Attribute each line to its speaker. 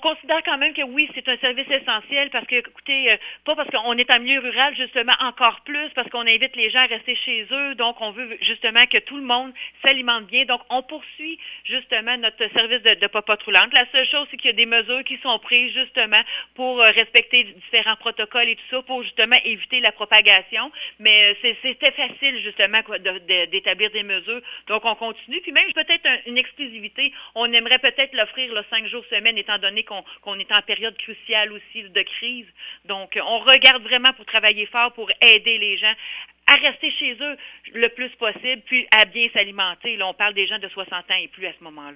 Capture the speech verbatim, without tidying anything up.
Speaker 1: considère quand même que oui, c'est un service essentiel parce que, écoutez, euh, pas parce qu'on est en milieu rural, justement, encore plus, parce qu'on invite les gens à rester chez eux, donc on veut justement que tout le monde s'alimente bien. Donc, on poursuit justement notre service de, de popote roulante. La seule chose, c'est qu'il y a des mesures qui sont prises justement pour euh, respecter différents protocoles et tout ça, pour justement éviter la propagation. Mais euh, c'est, c'était facile justement quoi, de, de, d'établir des mesures. Donc, on continue. Puis même peut-être un, une exclusivité, on aimerait peut-être l'offrir là, cinq jours semaine, étant donné qu'on, qu'on est en période cruciale aussi de crise. Donc, on regarde vraiment pour travailler fort pour aider les gens à rester chez eux le plus possible, puis à bien s'alimenter. Là, on parle des gens de soixante ans et plus à ce moment-là.